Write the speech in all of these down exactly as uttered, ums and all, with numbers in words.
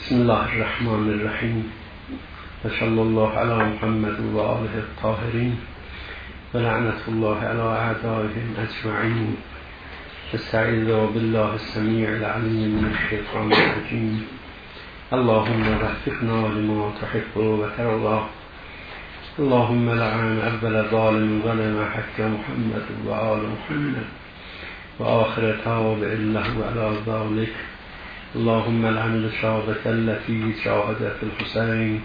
بسم الله الرحمن الرحیم و صلی الله علی محمد و آله الطاهرین و لعنت الله علی اعدائهم اجمعین. استعیذ بالله السمیع العلیم من الشیطان الرجیم. اللهم وفقنا لما تحب و ترضى. اللهم لعن اول ظالم ظلم حق محمد و آل محمد و آخر تابع له علی ذلك. اللهم لعن الشابة التي شاهدت الحسين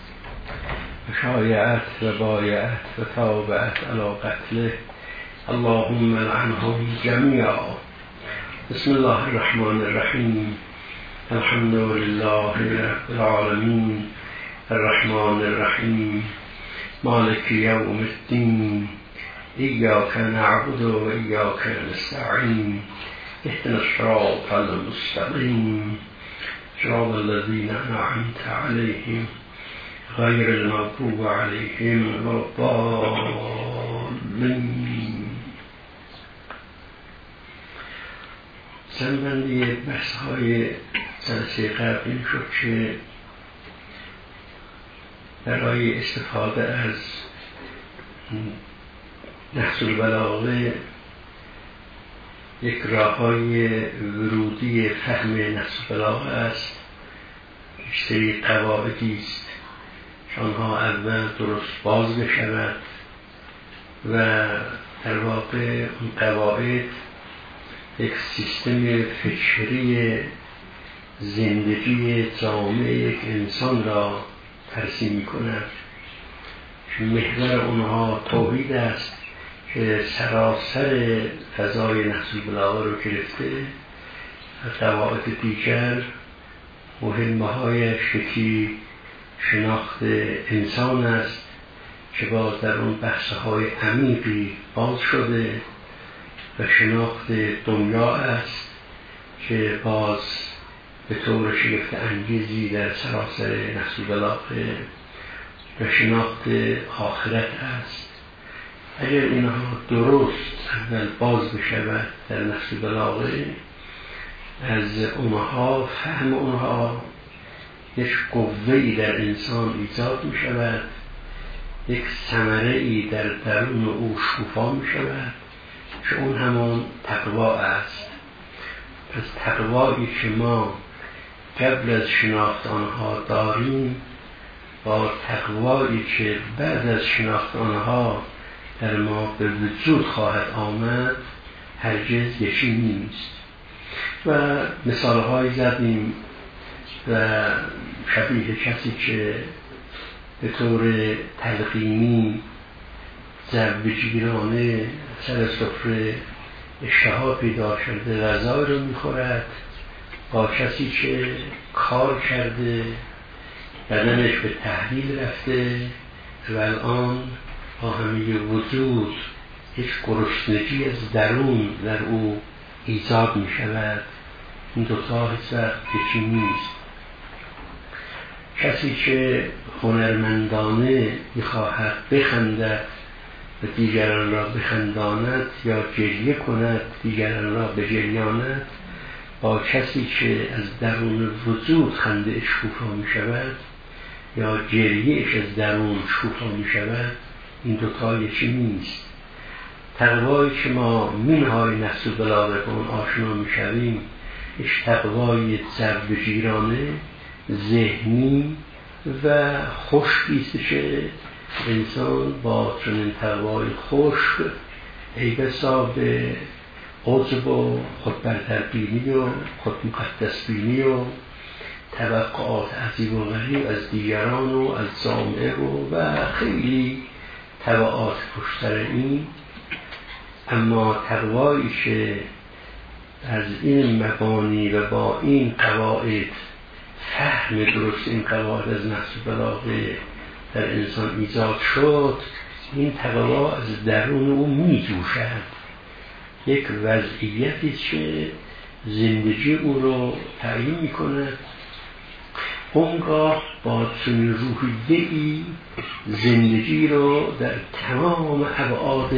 وشايعت وبايعت وتابعت على قتله. اللهم لعنهم جميعا. بسم الله الرحمن الرحيم. الحمد لله رب العالمين الرحمن الرحيم مالك يوم الدين. إياك نعبد وإياك نستعين. اهدنا الصراط المستقيم صراط الذين أنعمت عليهم غير المغضوب عليهم ولا الضالين. سنبندی بحث های جلسه قبل این شد که برای استفاده از نحس البلاغه یک راه‌های ورودی فهم نحس البلاغه است. یک سری قواعدی است که آنها اول درست باز بشود و در واقع اون قواعد یک سیستم فکری زندگی جامعه یک انسان را ترسیم می‌کند. محور اونها توحید است که سراسر فضای نحس البلاغه رو گرفته و قواعد دیگر مهمه هایش یکی شناخت انسان است که باز در اون بحث های عمیقی باز شده و شناخت دنیا است که باز به طور شگفت انگیزی در سراسر نحس البلاغه و شناخت آخرت است. اگر اینها درست اول باز بشود در نحس البلاغه، از اونها فهم اونها یک قوه‌ای در انسان ایجاد می شود، یک ثمره‌ای در درون او شکوفا می شود که اون همان تقوا است. پس تقوایی که ما قبل از شناخت آنها داریم با تقوایی که بعد از شناخت آنها در ما به وجود خواهد آمد هرگز یکی نیست. و مثالهایی زدیم و شبیه کسی که به طور تلقینی ضربه‌گیرانه سر سفره اشتها پیدا کرده غذا رو میخورد با کسی که کار کرده بدنش به تحلیل رفته و الان با همه وجود هیچ گرسنگی از درون در او ایجاد می شود. این دوتا هیچ وقت یکی نیست. کسی که هنرمندانه می خواهد بخندد و دیگران را بخنداند یا گریه کند دیگران را بگریاند با کسی که از درون وجود خنده شکوفا می شود یا گریهش از درون شکوفا می شود، این دوتا یکی نیست. تقوایی که ما منهای نحس البلاغه با اون آشنا می شویم یک تقوای ضربه‌گیرانه ذهنی و خشکیست که انسان با چنین تقوای خشک ای بسا به عجب و خودبرتربینی و خودمقدسبینی و توقعات عجیب و غریب از دیگران و از جامعه و, و خیلی تبعات پشتر این. اما تقوایی که از این مبانی و با این قواعد فهم درست این قواعد از نحس البلاغه در انسان ایجاد شد، این تقوا از درون او می جوشد. یک وضعیتی که زندگی او رو تعیین می کند. اونگاه با چنین روحیه‌ای زندگی رو در تمام ابعاد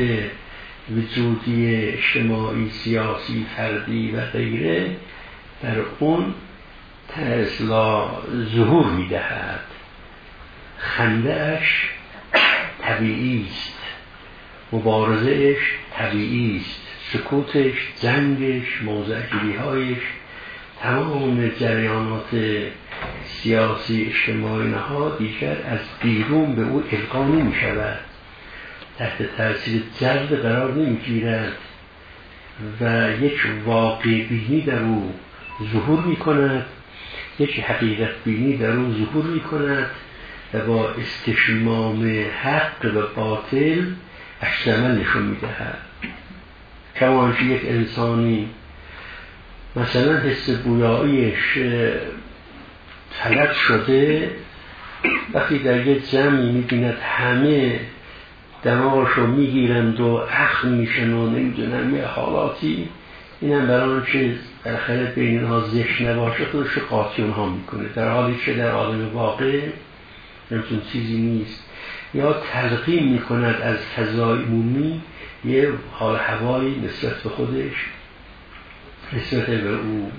وجودی اجتماعی، سیاسی، فردی و غیره در اون اصلا ظهور میدهد. خنده‌اش طبیعی است، مبارزه‌اش طبیعی است، سکوتش، زنگش، موضع‌گیری‌هایش، تمام جریانات سیاسی اجتماعی نها دیگر از بیرون به او القا نمی شود، تحت تاثیر جذب قرار نمی گیرد و یک واقع بینی در او ظهور می کند، یک حقیقت بینی در او ظهور می کند و با استشمام حق و باطل عکس‌العمل نشون می دهد. کما آنکه یک انسانی مثلا حس بویاییش طلب شده، وقتی در یک جمعی می‌بیند همه دماغشو میگیرند و اخم میشن و نمیدونم یه حالاتی، اینم برای آنچه بالاخره بین اینها زشت نباشه خودش رو قاطی اونها میکنه، در حالی که در عالم واقع همچون چیزی نیست. یا تلقین میکند از فضای عمومی یه حال هوایی نسبت به خودش، نسبت به او،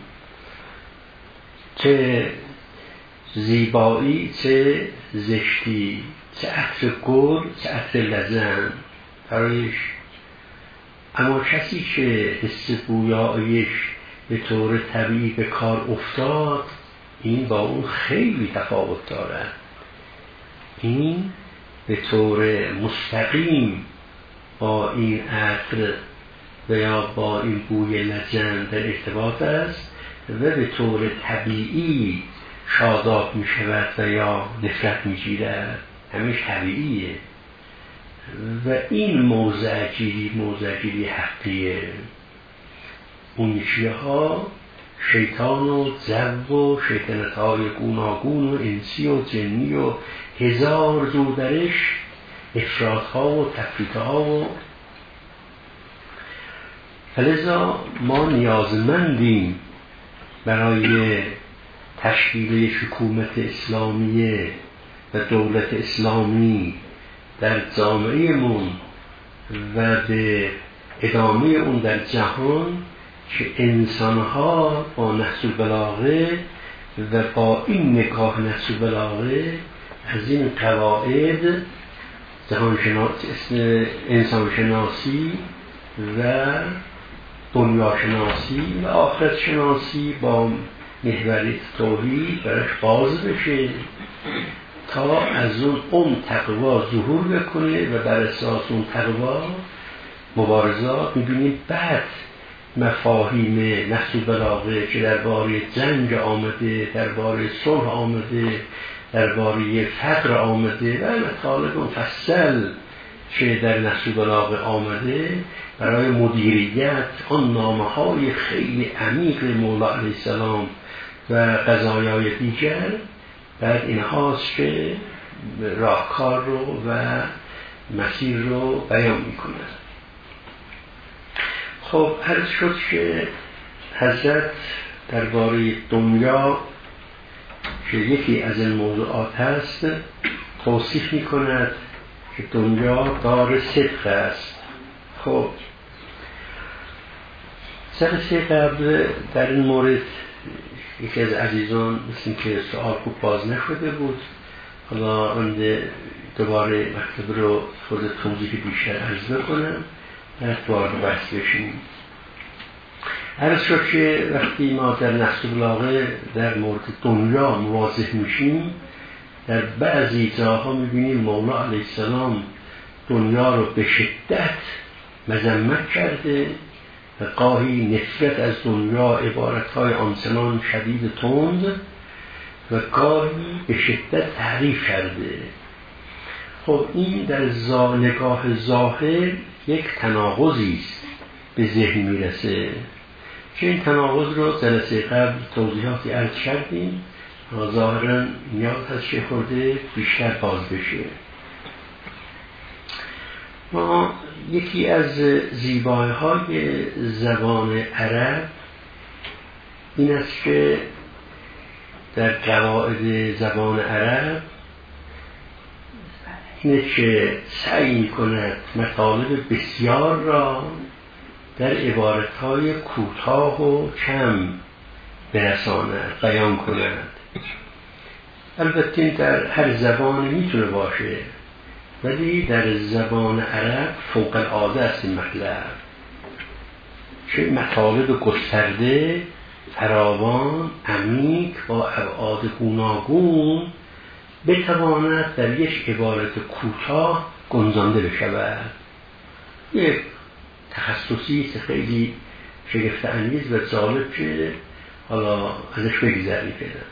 چه زیبایی چه زشتی، چه عطر گل چه عطر لزن برایش. اما کسی که حس بویاییش به طور طبیعی به کار افتاد، این با اون خیلی تفاوت دارد. این به طور مستقیم با این عطر و یا با این بوی لجن در ارتباط است و به طور طبیعی شاداب می شود و یا نفرت می گیرد، همیش طبیعیه و این موضع گیری موضع گیری حقیه. اون یکیه ها شیطان و جو و شیطنت های گوناگون و انسی و جنی و هزار جو درش، افراط ها و تفریط ها و فلذا ما نیازمندیم برای تشکیل حکومت اسلامیه و دولت اسلامی در جامعهمون و به ادامه اون در جهان که انسانها با نهج البلاغه و با این نگاه نهج البلاغه از این قواعد جهان شناسی، انسان شناسی و دنیا شناسی و آخرت شناسی با محوریت توحید برش باز بشه تا از اون اون تقوا ظهور بکنه و بر اساس اون تقوا مبارزات میبینیم. بعد مفاهیم نهج البلاغه که درباره جنگ آمده، درباره صلح آمده، درباره فقر آمده و مطالب مفصل که در نهج البلاغه آمده برای مدیریت آن نامه‌های خیلی عمیق مولا علیه السلام و قضایای دیگر، بعد اینهاست که راهکار رو و مسیر رو بیان میکنه. خب عرض شد که حضرت درباره دنیا که یکی از این موضوعات هست توصیف میکند که دنیا دار صدق است. خب جلسه قبل در این مورد یکی از عزیزان مثل که سوال خوب باز نشده بود، حالا انده دوباره مکتب رو خود توضیح بیشتر عرض بکنم و دوباره بحث بشیم. عرض شد که وقتی ما در نهج البلاغه در مورد دنیا مواضح میشیم، در بعضی جاها میبینیم مولا علیه السلام دنیا رو به شدت مذمت کرده و گاهی نفرت از دنیا عبارتهای آنچنان شدید تند و گاهی به شدت تعریف کرده. خب این در نگاه ظاهر یک تناقضی است به ذهن میرسه که این تناقض رو جلسه قبل توضیحاتی عرض کردیم، ظاهرا نیاز هست که خورده بیشتر باز بشه. ما یکی از زیبایی های زبان عرب این است که در قواعد زبان عرب اینه که سعی می کند مطالب بسیار را در عبارتهای کوتاه و کم برساند، بیان کند. البته این در هر زبانی میتونه باشه، ولی در زبان عرب فوق العاده است این مطلب. چه مطالب گسترده، فراوان، عمیق، با ابعاد گوناگون بتواند در یک عبارت کوتاه گنجانده بشود. یک تخصصی است خیلی شگفت انگیز و جالب که حالا ازش بگذریم فعلا.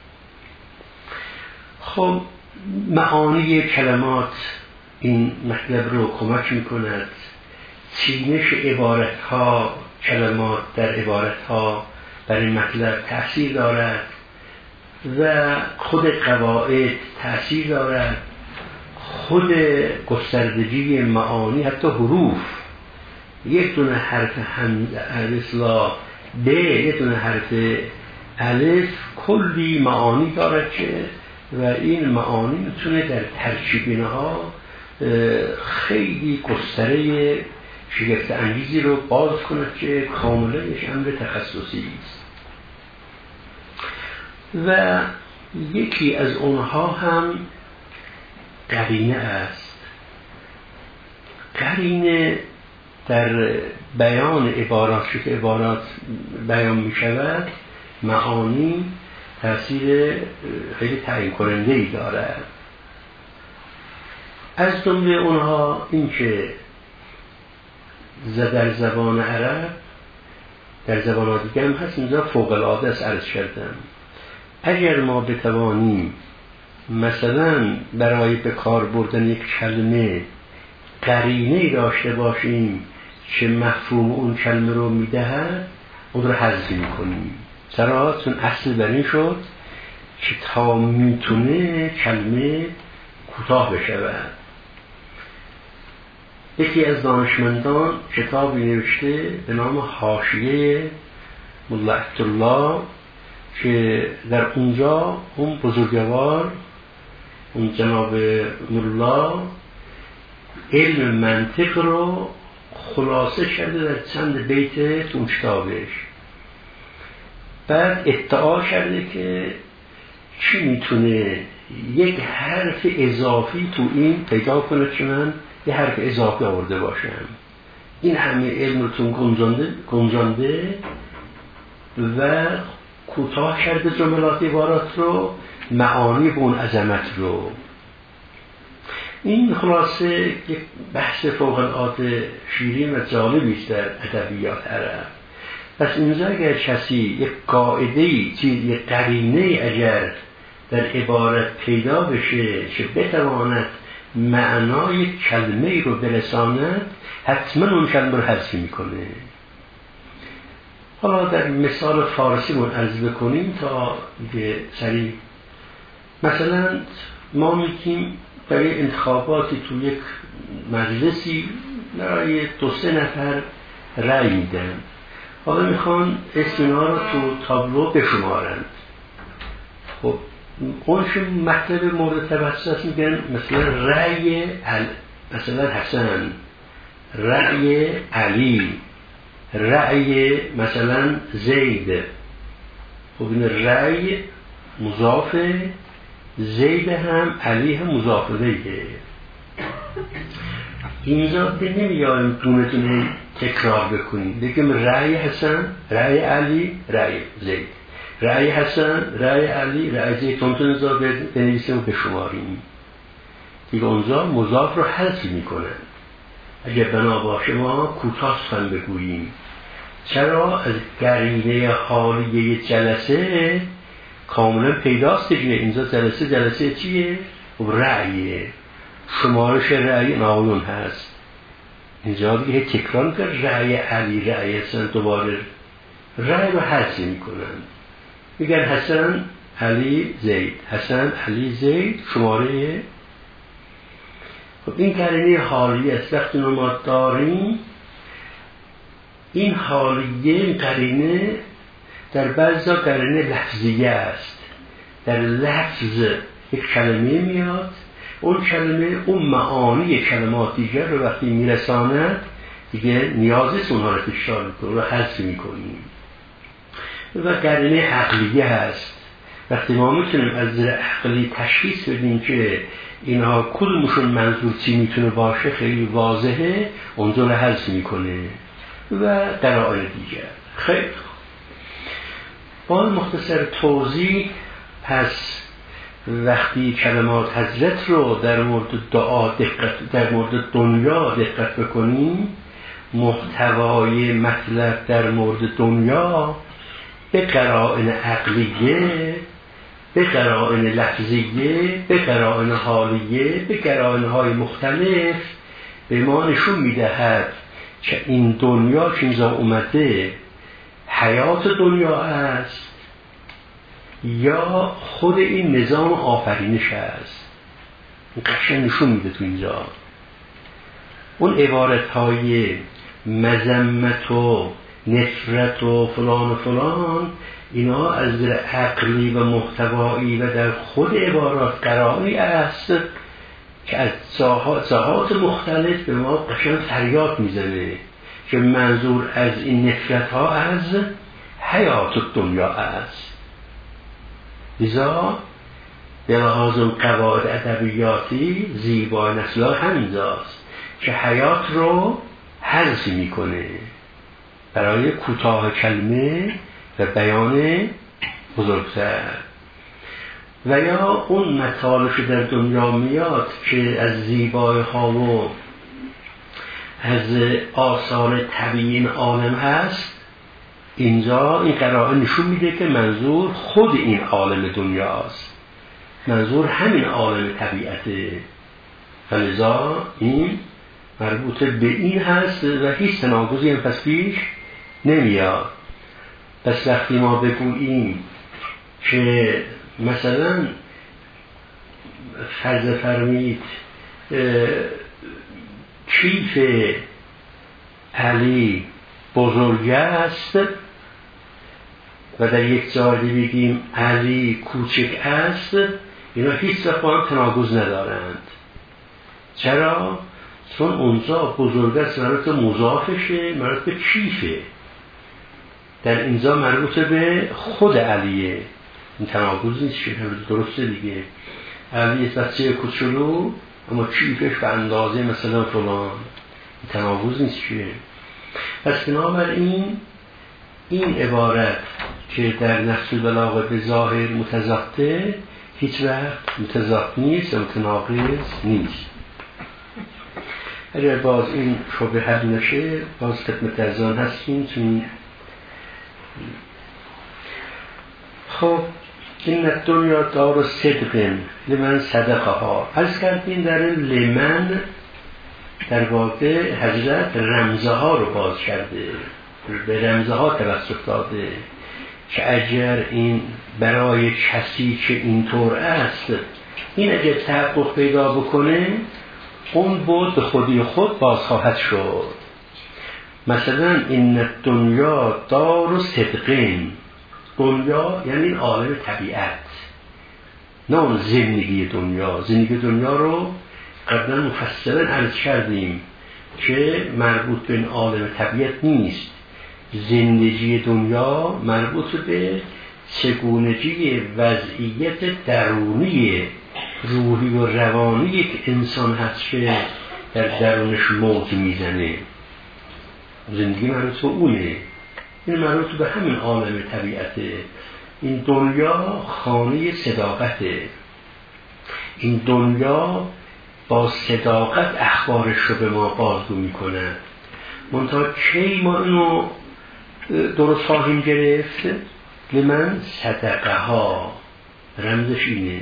خب معانی کلمات این مطلب رو کمک میکند. چینش عبارت ها، کلمات در عبارت ها بر این مطلب تأثیر دارد و خود قواعد تأثیر دارد. خود گستردگی معانی، حتی حروف، یک دونه حرف همزه الف لا ب، یک دونه حرف الف کلی معانی دارد که و این معانی میتونه در ترکیب ها خیلی گستره شگفت انگیزی رو باز کند که کاملا یک امر تخصصی است. و یکی از اونها هم قرینه است. قرینه در بیان عبارات که عبارات بیان می شود معانی تأثیر خیلی تعیین کننده ای دارد. از جمله اونها این که در زبان عرب، در زبان دیگه هم هست، اینجا فوق العاده است عرض کردم. اگر ما بتوانیم مثلا برای به کار بردن یک کلمه قرینه داشته باشیم که مفهوم اون کلمه رو میدهد، اون رو حذف میکنیم. چرا؟ چون اصل بر این شد که تا میتونه کلمه کوتاه بشود. یکی از دانشمندان کتابی نوشته به نام حاشیه ملا عبدالله که در اونجا اون بزرگوار، اون جناب ملا، علم منطق رو خلاصه کرده در چند بیت تو کتابش. بعد ادعا کرده که چی میتونه یک حرف اضافی تو این پیدا کنه که من یه حرف اضافی آورده باشم. این همه علم رو تو گنجانده, گنجانده و کوتاه کرده جملات عبارات رو، معانی به اون عظمت رو. این خلاصه یک بحث فوق العاده شیرین و جالبی است در ادبیات عرب. پس اینجا اگر کسی یک قاعده‌ای، چیز، یک قرینه اگر در عبارت پیدا بشه که بتواند معنای کلمه رو برساند، حتما اون کلمه رو حذف میکنه. حالا در مثال فارسی من عرض بکنیم تا دیگه سریع. مثلا ما میگیم برای انتخاباتی تو یک مجلسی برای دو سه نفر رأی میدن، حالا میخوان اسم اینا رو تو تابلو بشمارند. خب اون که مطلب مورد توجه میگن مثلا رأی عل... مثلا حسن، رأی علی، رأی مثلا زید. خب این رأی مضاف، زید هم، علی هم مضاف الیه. اینجا به نمیایم دونه دونه تکرار بکنیم، بگیم رأی حسن، رأی علی، رأی زید، رأی حسن، رأی علی، رأی زید، تونتون اینجا بنویسیم و بشماریم. دیگه اونجا مضاف رو حذف میکنن. اگر بنا باشه ما کوتاه سخن بگوییم. چرا؟ از قرینه حالیه جلسه کاملا پیداست دیگه. اینجا جلسه جلسه چیه؟ رأیه، شمارش رأی ناولون هست. اینجا دیگه تکرار میکنن رأی علی، رأی حسن، دوباره رأی رو حذف میکنن، میگن حسن علی زید، حسن علی زید، شماره. خب این قرینه حالیه است. وقتی ما داریم این حالیه، این قرینه در بعضا قرینه لفظیه است. در لفظ یک کلمه میاد، اون کلمه اون معانی کلمات دیگر رو وقتی میرساند دیگه نیازی است اونها رو تکرار کنیم و حذف میکنیم. و قرینه عقلیه هست. وقتی ما میتونیم از نظر عقلی تشخیص بدیم که اینها کدومشون منظور چی میتونه باشه، خیلی واضحه، اونجا رو حذف میکنه و قرائن دیگر. خیلی با مختصر توضیح، پس وقتی کلمات حضرت رو در مورد دعا دقت، در مورد دنیا دقت بکنیم، محتوای مطلب در مورد دنیا به قرائن عقلیه، به قرائن لفظیه، به قرائن حالیه، به قرائن های مختلف به ما نشون میدهد که این دنیا که اینجا اومده حیات دنیا است یا خود این نظام آفرینش است. این قشنگ نشون میده تو اینجا. اون عبارت های مذمت و نفرت و فلان و فلان، اینا از در عقلی و محتوایی و در خود عبارات قرائنی است که از جهات مختلف به ما قشنگ فریاد میزنه که منظور از این نفرت ها از حیات دنیا است. لذا به لحاظ قواعد ادبیاتی زیبای نسلا همینجاست که حیات رو حذف میکنه برای کوتاه کلمه و بیان بزرگتر. و یا اون مطالبی در دنیا میاد که از زیبای ها و از آثار طبیعی این عالم هست، اینجا این قرائن نشون میده که منظور خود این عالم دنیاست، منظور همین عالم طبیعته. فلذا این مربوط به این هست و هیچ تناقضی هم پس پیش نمیاد. پس وقتی ما بگوییم که مثلا فرض فرمید کیف علی بزرگ است و در یک جای بگیم علی کوچک است، اینا هیچ وقت با هم تناقض ندارند. چرا؟ چون اونجا بزرگ است مربوط مضافشه، مربوط به کیفه، در اینجا مربوط به خود علیه. این تناقض نیست که درسته دیگه. علی بچه کوچولو اما کیفش به اندازه مثلا فلان، این تناقض نیست که. پس بنابراین این عبارت که در نفس البلاغه به ظاهر متضاده هیچ وقت متضاد نیست و متناقض نیست. اگر باز این شبه حل نشه باز خدمت ارزان هستیم. چون خب این دنیا دار و صدق لمن صدقه ها عرض کردیم. در لمن در واقع حضرت رمزه ها رو باز کرده، به رمزه ها توسط داده که اگر این برای کسی که اینطور است این اگر تحقق پیدا بکنه اون بود به خودی خود باز خواهد شد. مثلا این دنیا دار و صدقین، دنیا یعنی این عالم طبیعت، نه اون زندگی دنیا. زندگی دنیا رو قبلا مفصلا عرض کردیم که مربوط به این عالم طبیعت نیست. زندگی دنیا مربوط به چگونگی وضعیت درونی روحی و روانی که انسان هست که در درونش موج میزنه. زندگی مربوط به اونه، این مربوط به همین عالم طبیعته. این دنیا خانه صداقته، این دنیا با صداقت اخبارش رو به ما بازگو میکنه. منتها کی ما اینو درست خواهیم گرفت؟ لمن صدقه ها رمزش اینه،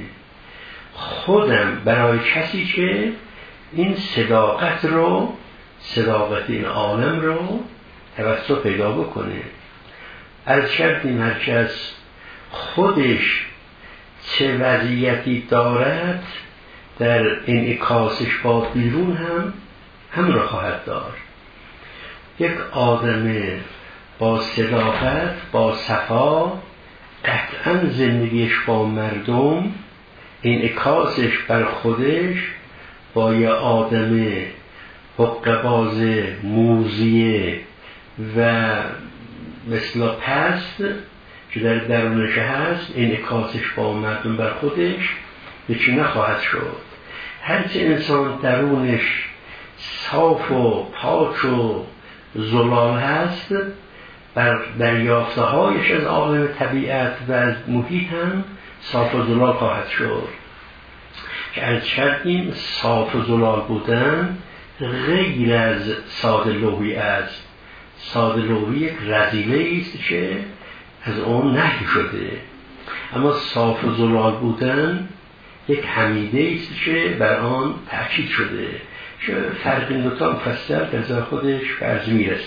خودم برای کسی که این صداقت رو، صداقت این عالم رو توسط پیدا بکنه. از کردیم هر کس خودش چه وضعیتی دارد در انعکاسش با بیرون هم هم را خواهد داشت. یک آدم با صداقت، با صفا، قطعا زندگیش با مردم انعکاسش بر خودش با یه آدم حقه‌باز موذیه و مثلا پست که در درونش هست انعکاسش با مردم بر خودش به چی نخواهد شد. هرچه انسان درونش صاف و پاک و زلال هست، بر دریافته هایش از عالم طبیعت و از محیط هم صاف و زلال خواهد شد. که از کردیم صاف و زلال بودن غیر از ساده لوحی است. ساده لوحی یک رذیله است که از اون نهی شده، اما صاف و زلال بودن یک حمیده است که بر آن تأکید شده، که فرق این دوتا مفصل در ذات خودش به عرض میرسه.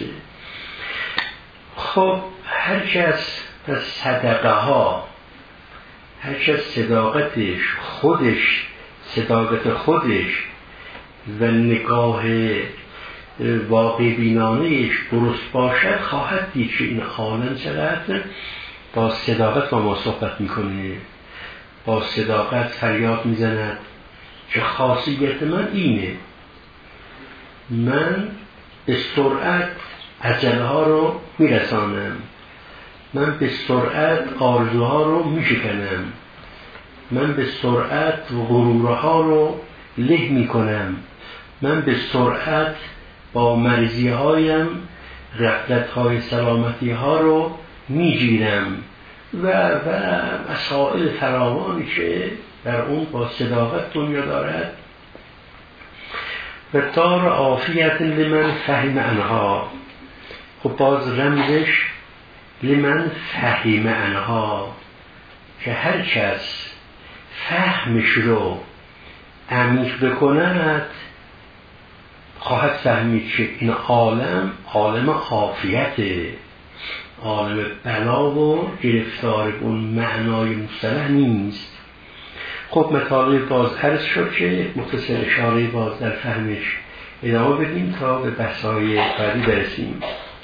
خب هر کس از صدقه ها، هر کس صداقتش خودش صداقت خودش و نگاه واقع بینانهش درست باشد، خواهد دید که این عالم چقدر با صداقت با ما صحبت میکنه، با صداقت فریاد میزند که خاصیت من اینه، من به سرعت عجله ها رو میرسانم، من به سرعت آرزوها رو میشکنم، من به سرعت غرورها رو له میکنم، من به سرعت با مرضی هایم غفلت های سلامتی ها رو میگیرم و و مسائل فراوانی که در اون با صداقت دنیا دارد. و دار عافیت لمن فهم عنها. خب باز رمزش لمن فهم عنها، که هر کس فهمش رو عمیق بکند خواهد فهمید که این عالم عالم عافیته، عالم بلا و گرفتار اون معنای مصطلح نیست. خب مطالب باز عرض شد که مختصر اشاره باز در فهمش ادامه بدیم تا به بحث‌های بعدی برسیم.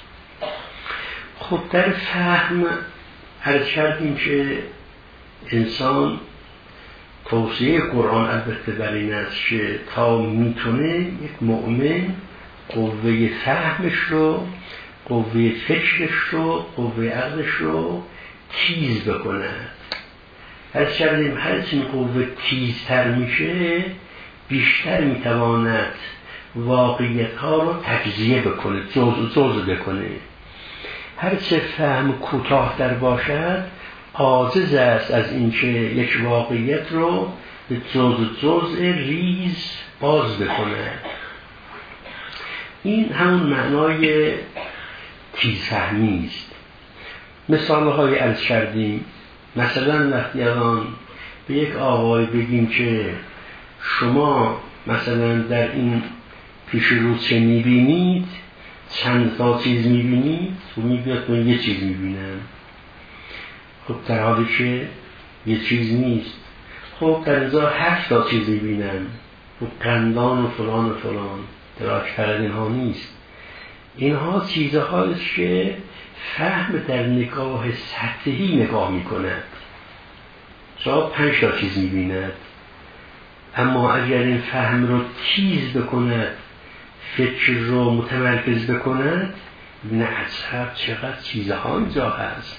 خب در فهم عرض کردیم که انسان توصیه قرآن البته بر این است که تا میتونه یک مؤمن قوه فهمش رو، قوه فکرش رو، قوه عقلش رو تیز بکند. هر کردیم هرچی این قوه تیزتر میشه بیشتر میتواند واقعیت ها رو تجزیه بکنه، جز جز بکنه. هرچه فهم کوتاه‌تر باشد عاجز است از اینکه یک واقعیت رو به جز جز ریز باز بکنه. این همون معنای تیزفهمی است. مثال‌های عرض کردیم، مثلا وقتی الان به یک آقای بگیم که شما مثلا در این پیش رو چه میبینید، چند تا چیز میبینید، و میبینید من یه چیز میبینم. خب در حالی که یه چیز نیست. خب در ازا هفت تا چیز میبینم، خب قندان و فلان و فلان، دراکتر از اینها نیست. اینها چیزهاییست که فهم در نگاه سطحی نگاه میکند، شاید پنج تا چیز میبیند. اما اگر این فهم رو تیز بکند، فکر رو متمرکز بکند، نه عجب چقدر چیزها اینجا هست.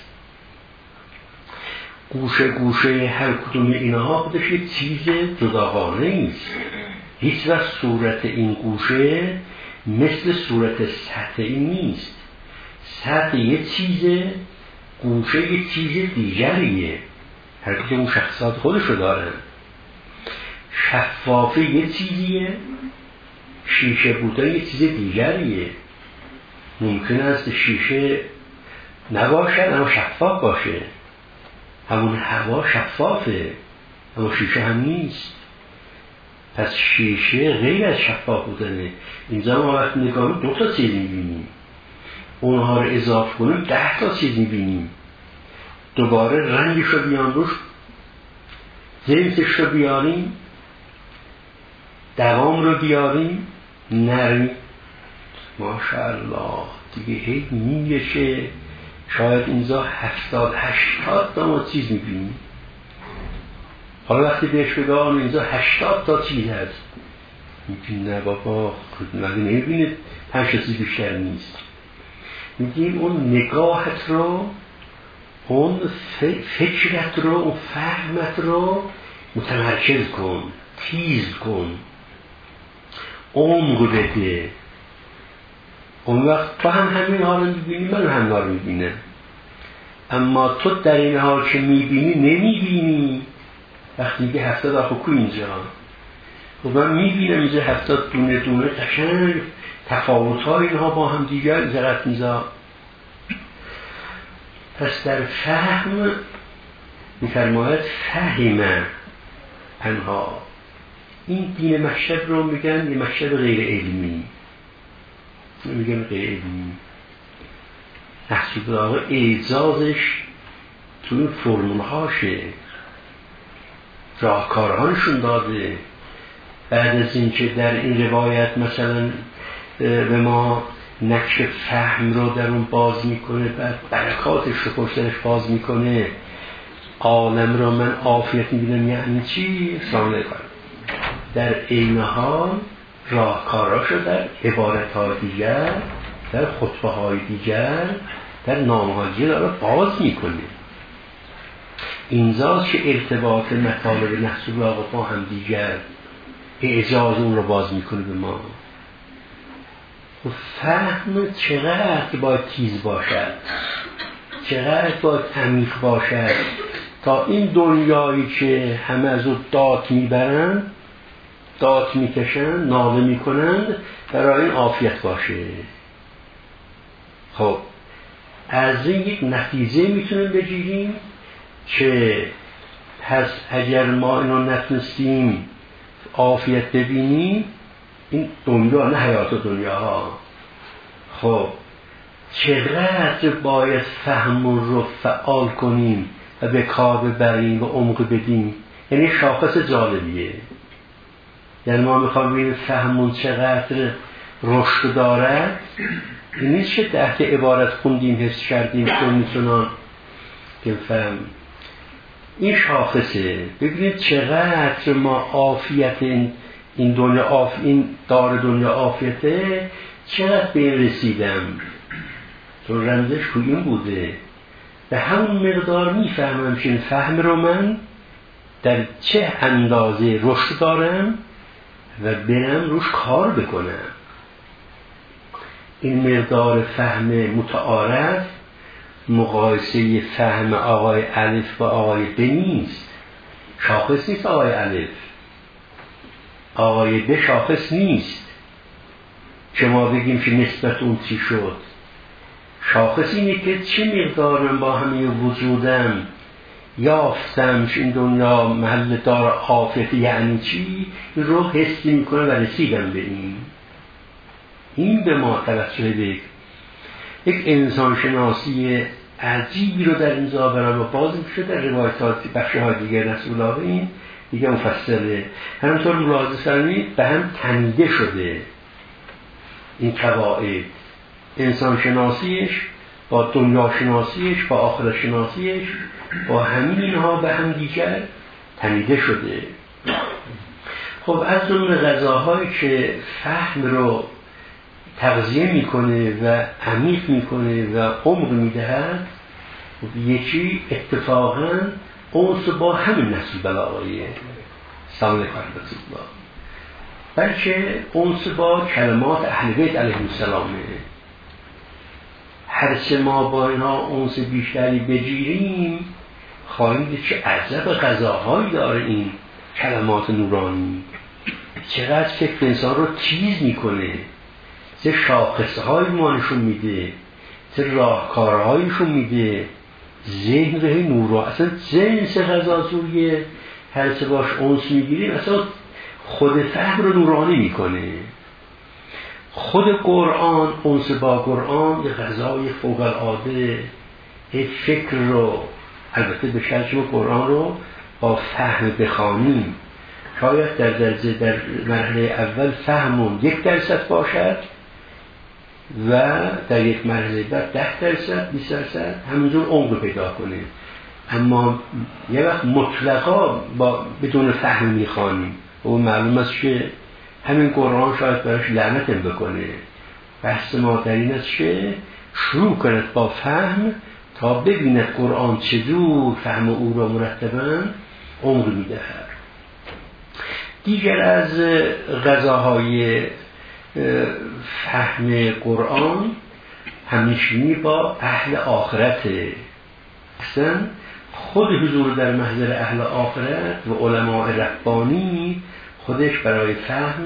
گوشه گوشه هر کدوم اینها خودش یک چیز جداگانه نیست. هیچ وقت صورت این گوشه مثل صورت سطحی نیست. سطح یک چیزه، گوشه یک چیز دیگریه. هر کدوم اون شخصات خودش رو دارن. شفافه یک چیزیه، شیشه بودن یک چیز دیگریه. ممکن است شیشه نباشد اما شفاف باشه. همون هوا شفافه اما شیشه هم نیست. پس شیشه غیر از شفاف بودنه. اینجا ما وقت نگاه دو تا چیز میبینیم، اونها رو اضافه کنیم ده تا چیز میبینیم. دوباره رنگش رو بیان روش، زمتش رو بیاریم، دوام رو بیاریم، نرمی، ماشاءالله دیگه هی میشه. شاید اینجا هفتاد هشتاد تا ما چیز میبینیم. حالا وقتی بهش بگم اینجا هشتاد تا چیز هست، میگیم نه بابا مگه نمیبینید پنج چیز بیشتر نیست. میگیم اون نگاهت رو اون فکرت رو، اون فهمت رو متمرکز کن، تیز کن، عمق بده. اون وقت تو هم همین حال رو میبینی، من هم حال رو میبینم. اما تو در این حال که میبینی نمیبینی. وقتی میگه هفتاد آخو کو اینجا، و من میبینم اینجا هفتاد دونه دونه قشنگ تفاوت ها اینها با هم دیگر زرت میزا. پس در فهم میفرماید فهمه انها. این دین مشهد رو میگن یه مشهد غیر علمی، میگن غیر علمی. نحسوب آقا اعزازش تو این فرمول هاشه، راهکارهانشون داده. بعد از این که در این روایت مثلا به ما نقش فهم رو در اون باز میکنه، بعد برکاتش رو پشتش باز میکنه، عالم رو من عافیت میبینم یعنی چی؟ سامنه کنم در عین حال راهکاراشو در عبارت‌های دیگر، در خطبه‌های دیگر، در نامه‌های دیگر داره باز میکنه. اینجاست که ارتباط مطالب نحس الله با هم دیگر اعجاز اون رو باز میکنه به ما. فهم چقدر باید تیز باشد، چقدر باید عمیق باشد تا این دنیایی که همه از اون داد میبرند، داد میکشند، ناله میکنند، برای این عافیت باشه. خب از این یک نتیجه میتونیم بگیریم که پس اگر ما اینو نتونستیم عافیت ببینیم، این دنیا نه حیات دنیا ها، خب چقدر باید فهم رو فعال کنیم و به کار ببریم و عمق بدیم. یعنی شاخص جالبیه. یعنی ما میخوام ببینیم فهمون چقدر رشد دارد. این نیست که تحت عبارت خوندیم حس کردیم که میتونن که فهم این شاخصه. ببینید چقدر ما عافیت این این دنیا آف این دار دنیا عافیته، چقدر به این رسیدم. تو رمزش کدوم بوده؟ به همون مقدار میفهمم که این فهم رو من در چه اندازه رشد دارم و برم روش کار بکنم. این مقدار فهم متعارف مقایسه فهم آقای الف و آقای ب نیست. شاخص نیست آقای الف، آقای ب شاخص نیست که ما بگیم که نسبت اون چی شد. شاخص اینه که چه مقدار من با همه وجودم یافتم که این دنیا محل دار عافیت یعنی چی، این رو حس میکنم و رسیدم به این. این به ما توسط یک یک انسان شناسی عجیبی رو در اینجا برای ما باز میشه. در روایتات بخش های دیگر نسل الله این دیگه مفصله. همونطور ملاحظه فرمایید به هم تنیده شده این قواعد. انسان شناسیش با دنیا شناسیش با آخرت شناسیش با همین اینها به هم دیگر تنیده شده. خب از جمله غذاهایی که فهم رو تغذیه میکنه و عمیق میکنه و عمق میدهد، یکی اتفاقا اونس با همین نسل بلاغایه سلام علیکم الله، بلکه اونس با کلمات اهل بیت علیهم السلامه. هر چه ما با اینها اونس بیشتری بگیریم خواهیم دید که عجب غذاهایی داره این کلمات نورانی. چقدر فکر انسان رو تیز میکنه، چه شاخصه های ما نشون میده، چه راهکارهایشون میده. ذهن ره نورا، اصلا جنس غذا زوریه. هر چه باش اونس میگیریم اصلا خود فهم رو نورانی میکنه. خود قرآن اونس با قرآن یه غذای فوق العاده. فکر رو البته به شرط که قرآن رو با فهم بخوانیم، شاید در درجه در مرحله اول فهمون یک درصد باشد و در یک مرحله بعد ده درصد بیست درصد همونجور عمق پیدا کنه. اما یه وقت مطلقا با بدون فهم میخوانیم و معلوم است که همین قرآن شاید براش لعنت بکنه. بحث ما در این است که شروع کند با فهم، تا ببیند قرآن چجور فهم او را مرتباً عمر میدهد. دیگر از غذاهای فهم قرآن همیشنی با اهل آخرته. اصلا خود حضور در محضر اهل آخرت و علماء ربانی خودش برای فهم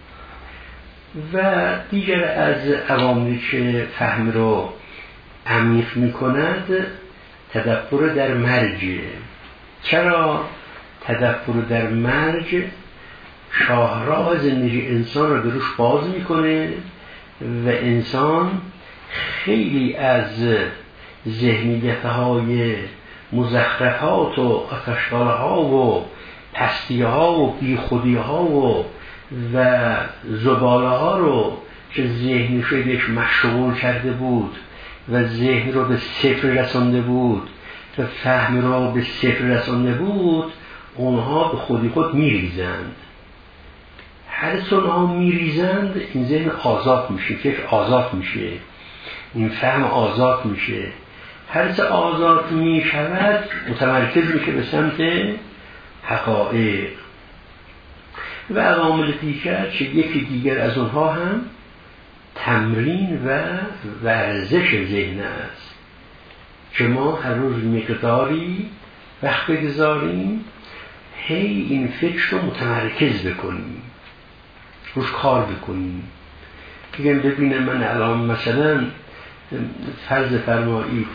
و دیگر از عواملی که فهم رو عمیق می کند تدبر در مرج. چرا تدبر در مرج شاهراه زندگی انسان رو به روش باز میکنه و انسان خیلی از ذهنیت‌های مزخرفات و آتش‌پاره‌ها و پستی‌ها و بیخودی‌ها و و زباله‌ها رو که ذهنش رو بهش مشغول کرده بود و ذهن رو به صفر رسانده بود و فهم رو به صفر رسانده بود، اونها به خودی خود میریزند. هر چون اونها میریزند این ذهن آزاد میشه، فکر آزاد میشه، این فهم آزاد میشه. هر چه آزاد میشود متمرکز میشه به سمت حقایق. و عوامل دیگر که یکی دیگر از اونها هم تمرین و ورزش ذهن است که ما هر روز مقداری وقت بگذاریم هی این فکر رو متمرکز بکنیم، روش کار بکنیم. بگم ببینم من الان مثلا فرض فرمایید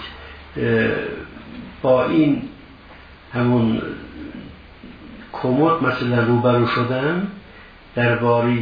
با این همون کمد مثلا روبرو شدم درباره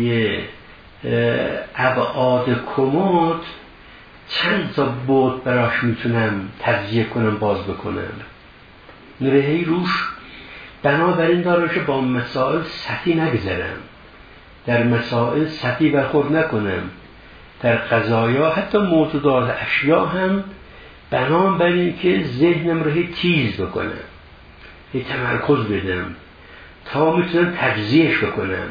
ابعاد کمد، چند تا بعد براش میتونم تجزیه کنم، باز بکنم، نرهی روش. بنابراین داره که با مسائل سطحی نگذرم، در مسائل سطحی برخورد نکنم، در قضایا حتی موجودات اشیا هم بنابراین که ذهنم رو هی تیز بکنم، هی تمرکز بدم تا میتونم تجزیهش بکنم.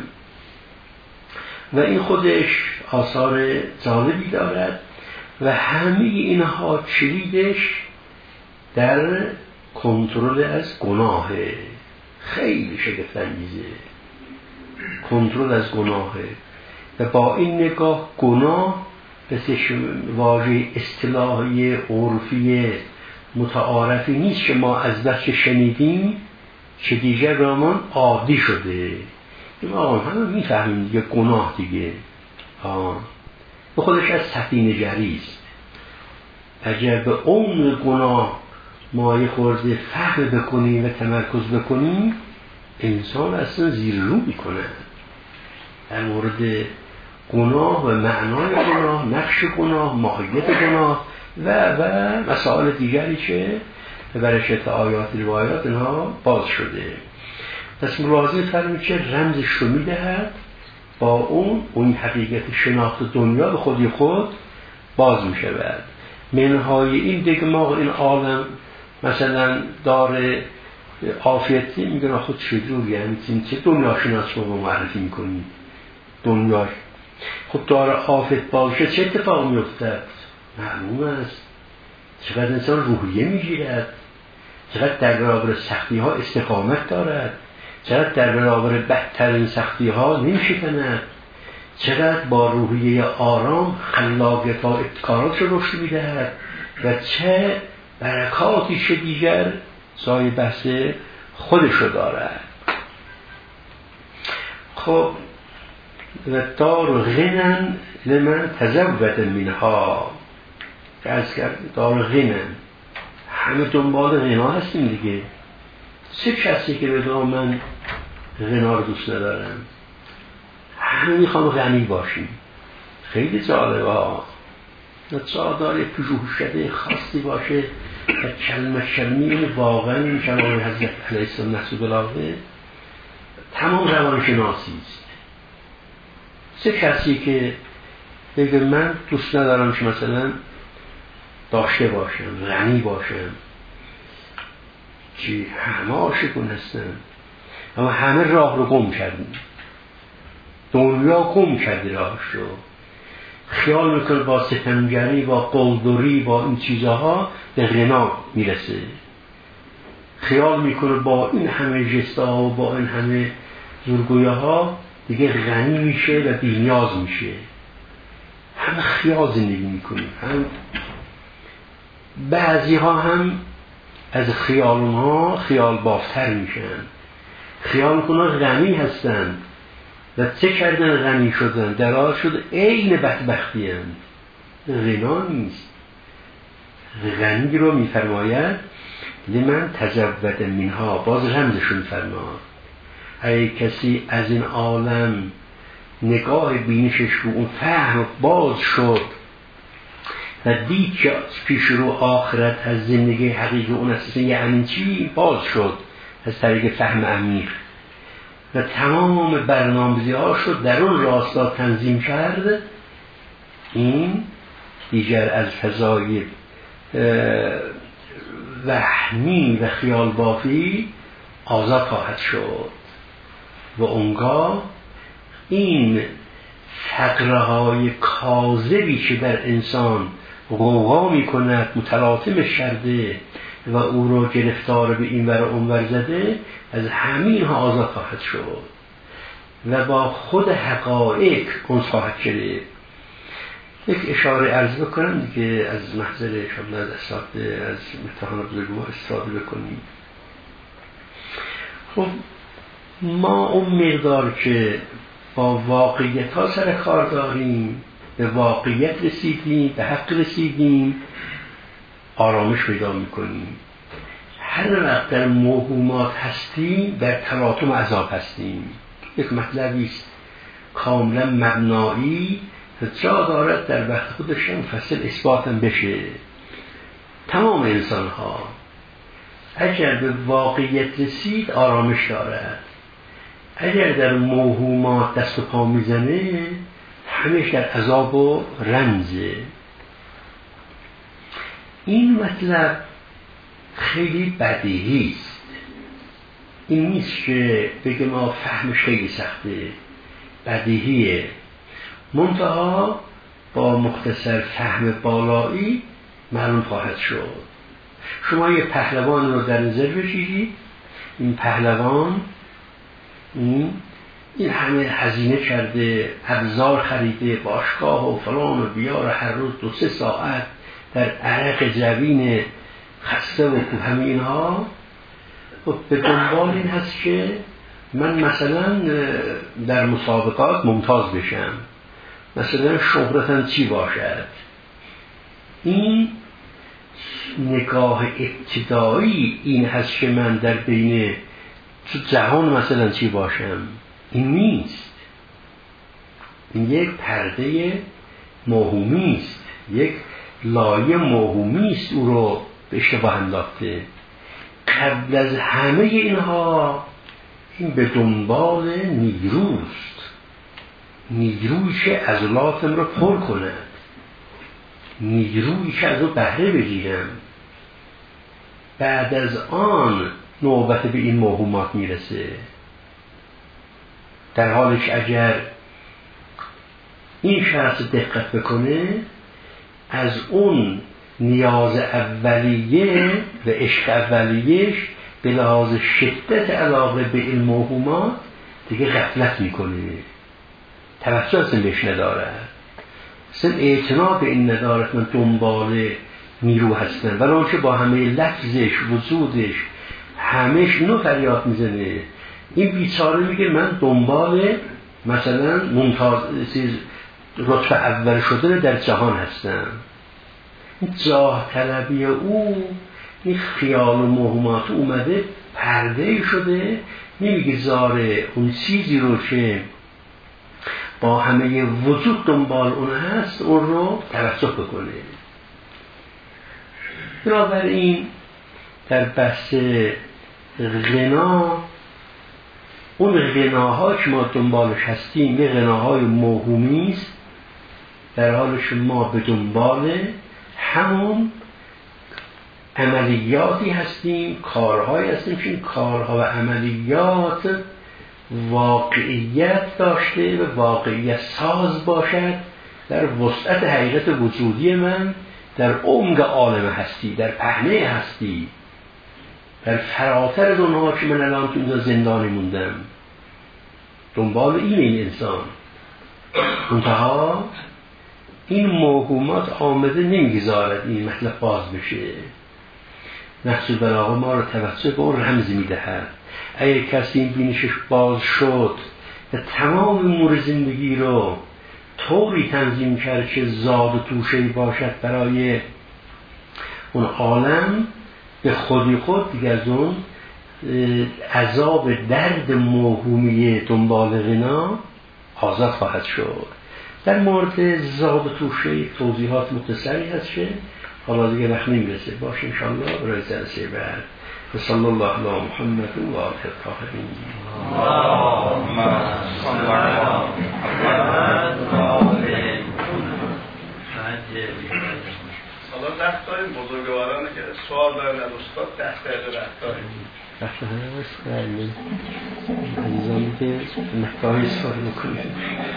و این خودش آثار جالبی دارد و همه اینها کلیدش در کنترل از گناه، خیلی شگفت انگیزه کنترل از گناه. و با این نگاه گناه بسیش واژه اصطلاحی عرفی متعارفی نیست که ما از بچه شنیدیم که دیگر رامان عادی شده. این آقا همه میفهمیم دیگه گناه دیگه آه. به خودش از سفینه جریست. اگر به اون گناه ما یه خورده فهم بکنیم و تمرکز بکنیم انسان اصلا زیر رو میکنه در مورد گناه و معنای گناه، نقش گناه، ماهیت گناه و و مسائل دیگری که برشت آیات روایات اینها باز شده. پس ملاحظه فرمید که رمزش رو میدهد با اون اون حقیقت شناخت دنیا به خودی خود باز میشود. منهای این دیگه ما این عالم مثلا داره عافیتی میگن خود چجور یعنی چه دنیا شناس رو معرفی میکنی دنیا خب داره عافیت باشه چه اتفاق میفتد؟ معلوم است چقدر انسان روحیه میگیرد، چقدر در برابر سختی ها استقامت دارد، چقدر در برابر بدترین سختی ها نمیشکند، چقدر با روحیه آرام خلاقیت ها ابتکارات رو رشد میدهد و چه برکاتی چه دیگر سایه بحث خودش رو دارد. خب و دار غنن لمن تزود منها که از کرد دار غنن همه دنبال غنا هستیم دیگه. چه کسی که به من غنا رو دوست ندارم، همه میخوام غنی باشیم. خیلی جالبه ها چادر پژوهشده خاصی باشه و کلمه کلمی واقعا این کلام حضرت علیه السلام نحسو بلاغه تمام روانشناسی است. چه کسی که بگه من دوست ندارم که مثلا داشته باشم، غنی باشم، که همه عاشقون هستن اما همه راه رو گم کردن، دنیا گم کرده راهش رو. خیال میکنه با ستمگری، با قلدری، با این چیزها به غنا میرسه. خیال میکنه با این همه جستا و با این همه زورگویه ها دیگه غنی میشه و بی‌نیاز میشه. همه خیال زندگی میکنیم. هم بعضی ها هم از خیال اونها خیال بافتر میشن، خیال میکنن غنی هستن و چه کردن غنی شدن، در حال شد عین بدبختی هستند. غنا نیست. غنی رو میفرماید لمن تزود منها، باز رمزشون فرماد اگه کسی از این عالم نگاه بینشش رو اون فهم باز شد و دید که پیش رو آخرت از زندگی حقیقی اون اساسا یعنی چی باز شد از طریق فهم عمیق و تمام برنامه‌ریزی ها شد در اون راستا تنظیم کرد، این دیگر از فضای وهمی و خیال بافی آزاد خواهد شد و اونگاه این فقره های کاذبی که در انسان غوغا می کند متلاطمش کرده و او رو گرفتار به این ور اون ور زده، از همین ها آزاد خواهد شد و با خود حقایق اون خواهد گرفت. یک اشاره عرض بکنم دیگه از محضر شما از استفاده از امتحان بزرگوار استفاده بکنیم. خب ما اون مقدار که با واقعیت ها سر کار داریم، به واقعیت رسیدیم، به حق رسیدیم، آرامش پیدا میکنیم. هر وقت در موهومات هستیم در تلاطم عذاب هستیم. یک مطلبی است کاملا مبنایی جا دارد در وقت خودش مفصل اثباتم بشه. تمام انسان ها اگر به واقعیت رسید آرامش دارد، اگر در موهومات دست و پا میزنه همیشه در عذاب و رنجه. این مطلب خیلی بدیهی است، این نیست که بگم ما فهمش خیلی سخته، بدیهیه. منتها با مختصر فهم بالایی معلوم خواهد شد. شما یه پهلوان رو در نظر بگیرید، این پهلوان این, این همه هزینه کرده، ابزار خریده، باشگاه و فلان و بیار، هر روز دو سه ساعت در عرق جوین خسته و همه اینها، و به دنبال این هست که من مثلا در مسابقات ممتاز بشم، مثلا شهرتم چی باشد. این نگاه ابتدایی این هست که من در بین تو جهان مثلا چی باشم. این نیست، این یک پرده موهومی است، یک لایه موهومی است، او رو به اشتباه انداخته. قبل از همه اینها این به دنبال نیروست، نیرویی که عضلاتم رو پر کند، نیرویی که از او بهره بگیرم. بعد از آن نوبت به این موهومات میرسه. در حالش اگر این شخص دقت بکنه، از اون نیاز اولیه و عشق اولیهش به لحاظ شدت علاقه به این موهومات دیگه غفلت میکنه، توجه اصلا بهش ندارد، اصلا اعتنا به این ندارد. من دنبال نیرو هستن ولی که با همه لفظش وجودش همش اینو فریاد میزنه. این بیچاره میگه من دنبال مثلا ممتاز رتبه اول شدن در جهان هستم. این جاه طلبی او، این خیال و موهومات اومده پرده شده، نمیگه زاره اون چیزی رو که با همه وجود دنبال اون هست اون رو توجه بکنه. بنابراین در بحث غنا، اون غناها که ما دنبالش هستیم یه غناهای موهومی است، در حالش ما به دنبال همون عملیاتی هستیم، کارهایی هستیم که این کارها و عملیات واقعیت داشته و واقعیت ساز باشد در وسعت حقیقت وجودی من، در عمق عالم هستی، در پهنه هستی، در فراتر دنیا که من الان تو اینجا زندانی موندم. دنبال این این انسان منتها این موهومات آمده نمیگذارد این مطلب باز بشه. نفس البلاغه ما رو توسط به اون رمز میدهد. اگر کسی این بینشش باز شد و تمام امور زندگی رو طوری تنظیم کرد که زاد و توشه‌ای باشد برای اون عالم، به خودی خود دیگر از اون عذاب درد موهومی دنبال غنا آزاد خواهد شد. در مورد زاد و توشه توضیحات مختصری هست که حالا دیگه وقت نمیرسه باشه انشاءالله برای جلسه بعد. صلی الله علی محمد و آله الطاهرین. اللهم صل علی محمد و آله. حالا وقت داریم بزرگوارانه که سوال دارن از استاد ده دقیقه وقت داریم. وقت هست بریم عزیزانی که مکاهی سوال بکنیم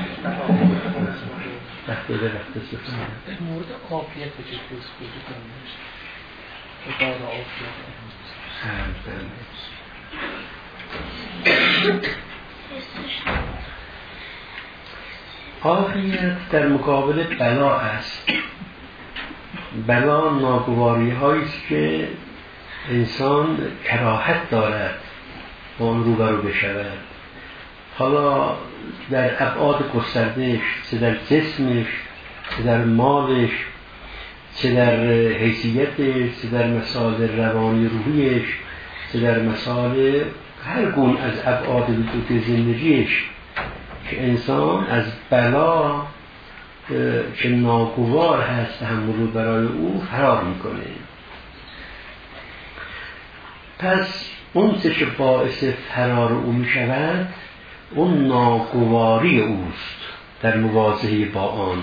وقت دقیقه وقت سفر مورد عافیت چه توضیح کنیم اداره عافیت عافیت در مقابل بلا است. بلا ناگواری هاییست که انسان کراهت دارد با آن روبرو بشود، حالا در ابعاد گستردهش، چه در جسمش، چه در مالش، چه در حیثیتش، چه در مسائل روانی روحیش، چه در مسائل هر گونه از ابعاد وجود زندگیش که انسان از بلا که ناگوار هست تحمل برای او فرار میکنه. پس اون چه که باعث فرار او میشود اون ناگواری اوست در مواجهه با آن.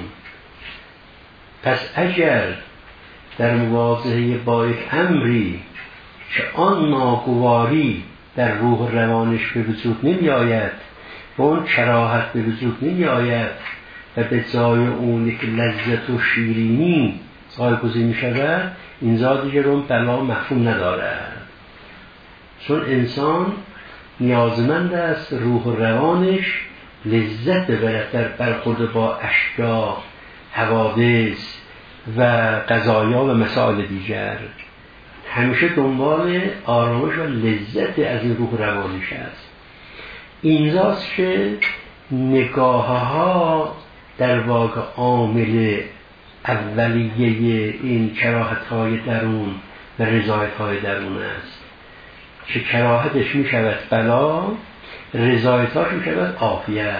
پس اگر در مواجهه با یک امری که آن ناگواری در روح روانش به وجود نمی آید و اون کراهت به وجود نمی آید و به جای اون یک لذت و شیرینی جایگزین می شود، اینجا دیگر اون بلا مفهوم ندارد. چون انسان نیازمند است روح و روانش لذت ببرد در برخورد با اشیاء، حوادث و قضایا و مسائل دیگر. همیشه دنبال آرامش و لذت از این روح روانش است. اینجاست که نگاه ها در واقع عامل اولیه این کراهت های درون و رضایت های درون است که کراهتش می شود بلا، رضایتاش می شود عافیت.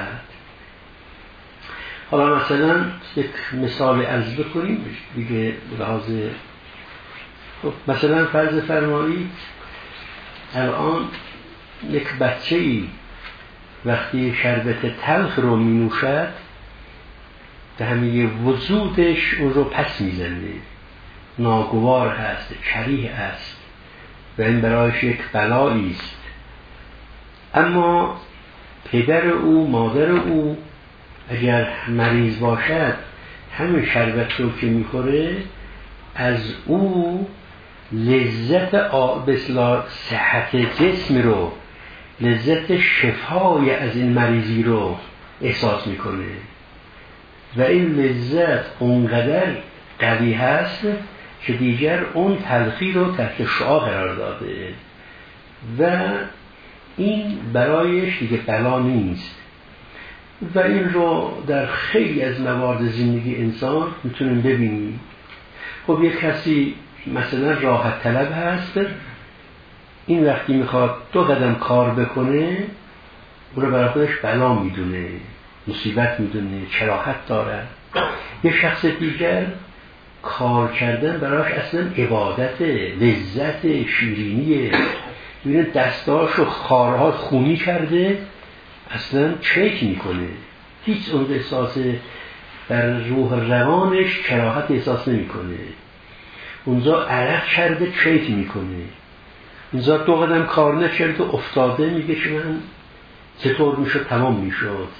حالا مثلا یک مثال عرض بکنیم دیگه لحاظ. خب مثلا فرض فرمایید الان یک بچه‌ای وقتی شربت تلخ رو می نوشد به همه وجودش اون رو پس می زنه، ناگوار هست، کریه است و این برایش یک بلایی است. اما پدر او، مادر او اگر مریض باشد همین شربت رو که میخوره از او لذت بسلا صحت جسم رو، لذت شفای از این مریضی رو احساس میکنه و این لذت اونقدر قوی هست که دیگر اون تلخی رو تحت شعاع قرار داده و این برایش دیگه بلا نیست. و این رو در خیلی از موارد زندگی انسان میتونیم ببینیم. خب یک کسی مثلا راحت طلب هست، این وقتی میخواد دو قدم کار بکنه او رو برای خودش بلا میدونه، مصیبت میدونه، کراهت داره. یک شخص دیگر کار کردن برایش اصلا عبادت، لذت، شیرینیه. ببینه دستاش و خارها خونی کرده اصلا چک میکنه، هیچ اون احساس در روح روانش کراهت احساس نمیکنه. اونجا عرق کرده چک میکنه، اونجا دو قدم کار نکرده افتاده میگه که من چطور میشد تمام میشد.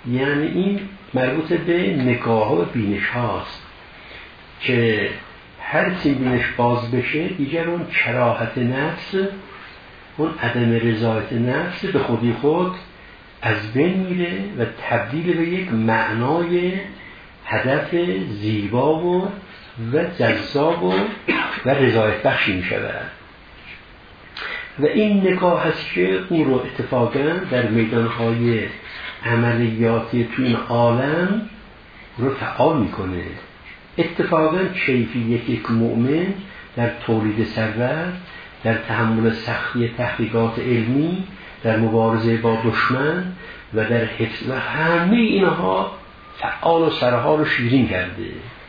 یعنی این مربوط به نگاه و بینش هاست که هر چی بینش باز بشه دیگر اون کراهت نفس، اون عدم رضایت نفس به خودی خود از بین میره و تبدیل به یک معنای هدف زیبا و و جذاب و و رضایت بخشی می شود. و این نگاه هست که اون رو اتفاقا در میدانهای عملیاتی تو این عالم رو فعال میکنه. اتفاقا کیفیت یک مؤمن در تولید ثروت، در تحمل سختی تحقیقات علمی، در مبارزه با دشمن و در حفظ و همه اینها فعال و سرحال و شیرین کرده.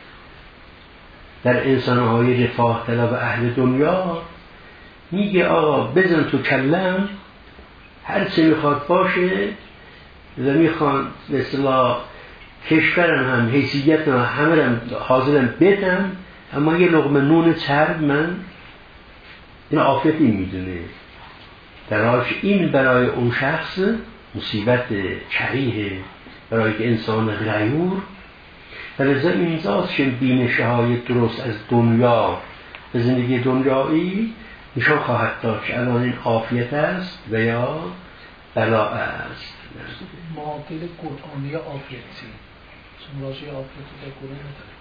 در انسانهای رفاه طلب اهل دنیا میگه آقا بزن تو کلم، هر چه میخواد باشه و میخوان به اصطلاح کشورم هم حیثیتم هم همه هم حاضرم بدم، اما یه لقمه نون چرب من این عافیتی میدونه. در حالش این برای اون شخص مصیبت کریه، برای که انسان غیور. و لذا اینجاست که بینشه های درست از دنیا به زندگی دنیایی نشان خواهد داد که الان این عافیت است و یا بلا است. معادل قرآنی عافیتی چون راجع عافیتی در قرآن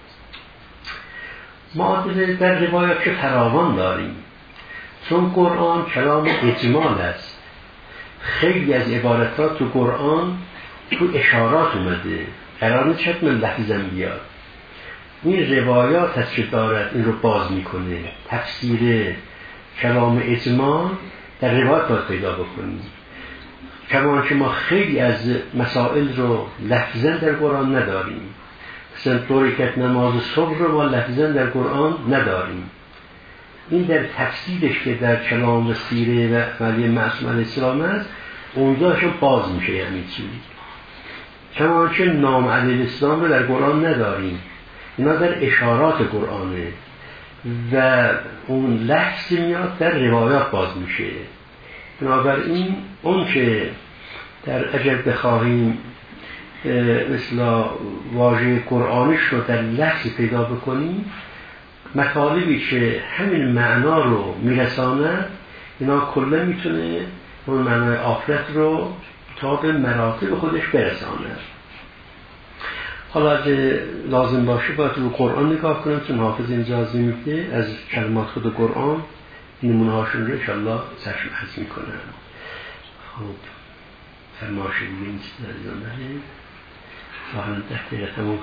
نداریم. معادل در روایات که فراوان داریم، چون قرآن کلام اجمال است. خیلی از عبارتات تو قرآن تو اشارات اومده، قرار نیست حتما لفظم بیاد. این روایات هست که دارد این رو باز میکنه. تفسیر کلام اجمال در روایات باید پیدا بکنیم. کمان که ما خیلی از مسائل رو لفظاً در قرآن نداریم. مثلا طوری که نماز صبح رو ما لفظاً در قرآن نداریم. این در تفسیرش که در کلام و سیره و عملی معصوم علیه السلام است، اونجاشو باز میشه. یعنی چی؟ کمان که نام علیه السلام رو در قرآن نداریم، اینا در اشارات قرآنه و اون لفظ میاد در روایات باز میشه. بنابراین اون که در اگر بخواهیم مثلا واژه قرآنش رو در لفظ پیدا بکنیم، مطالبی که همین معنا رو میرسانه، اینا کلا میتونه اون معنای آخرت رو تا به مراتب خودش برسانه. حالا اگه لازم باشه باید رو قرآن نگاه کنم، چون حافظ اینجا میگه از کلمات خود قرآن نمونه هاشون رو انشاءالله سرشم حض میکنم. خب فرماشه دیگه نیست در ایران نهیم واقعا ده دقیقه تمام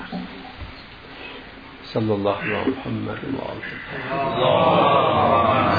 شد. صلی الله علیه محمد و آله.